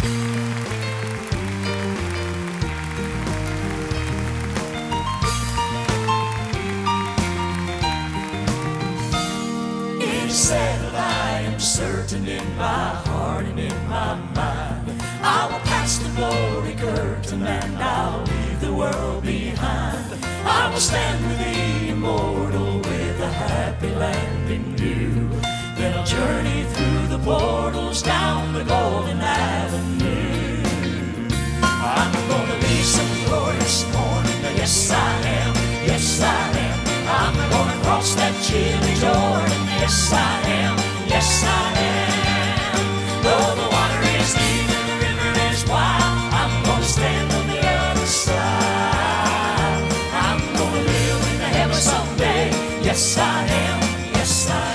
It is settled, I am certain in my heart and in my mind. I will pass the glory curtain and I'll leave the world behind. I will stand with the immortal with a happy land in view. Then I'll journey through the portals down the golden avenue. I'm gonna leave some glorious morning. Yes, I am. Yes, I am. I'm gonna cross that chilly Jordan. Yes, I am. Yes, I am. Though the water is deep and the river is wide, I'm gonna stand on the other side. I'm gonna live in the heaven someday. Yes, I am. Yes, I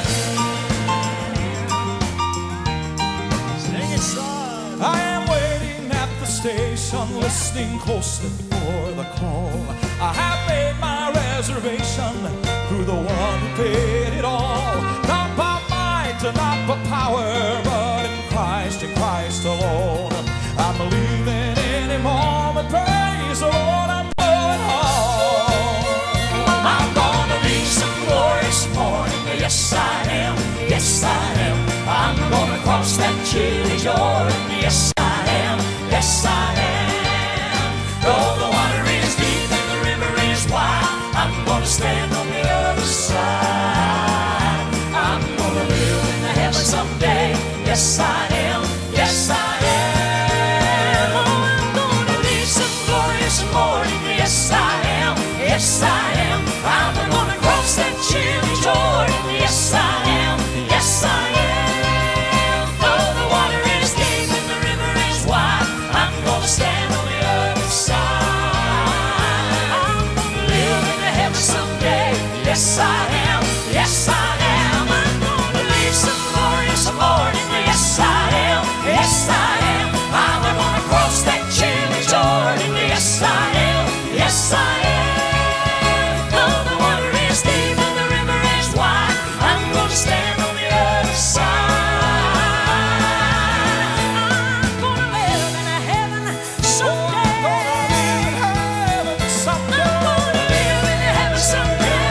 am. Sing it, son. I am waiting at the station, listening closely for the call. I have made my reservation through the one who paid it all. Not by might, not by power, but in Christ alone. I'm leaving any moment, praise the Lord, I'm going home. I'm gonna leave some glorious morning. Yes, I am. Yes, I am. I'm gonna cross that chilly Jordan. Yes, I am. Yes, I am. Though the water is deep and the river is wide, I'm gonna stand on the other side. I'm gonna live in the heaven someday. Yes, I am. Yes, I am. Oh, I'm gonna leave some glorious morning. Yes, I am. Yes, I am. I'm gonna cross that chilly Jordan. Yes, I am. Yes, I am. Though the water is deep and the river is wide, I'm gonna stand on the other side. I'm gonna live in the heaven someday. Yes, I am. Yes, I am. I'm gonna leave some glorious morning. Yes, I am. Yes, I am. I'm gonna cross that chilly Jordan. Yes, I am. Yes, I am. Though the water is deep and the river is wide, I'm gonna stand on the other side. I'm gonna live in a heaven someday. I'm gonna live in a heaven someday.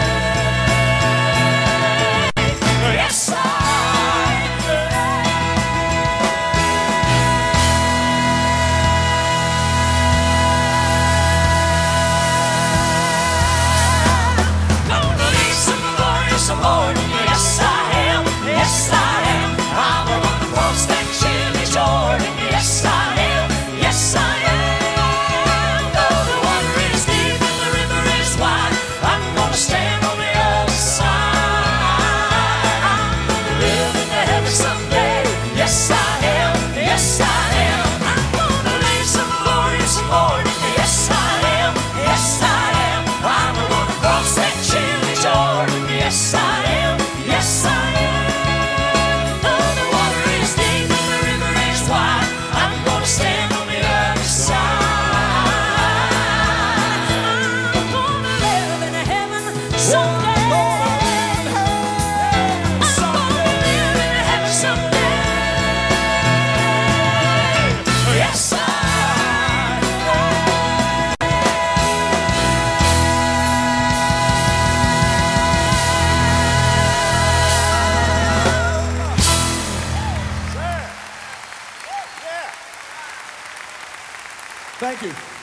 Yes, I am. Gonna leave some glorious morning. Yes, I am. Yes, I am. I'm gonna cross that chilly Jordan. Yes, I am. Yes, I am. Though the water is deep and the river is wide, I'm gonna stand on the other side. I'm gonna live in the heaven someday. Yes, I am. Yes, I am. I'm gonna leave some glorious morning. Yes, I am. Yes, I am. I'm gonna cross that chilly Jordan. Yes, I am. Yes, I am. Though the water is deep and the river is wide, I'm gonna stand on the other side. I'm gonna live in a heaven someday. I'm gonna live in a heaven someday. Yes, I am. Thank you.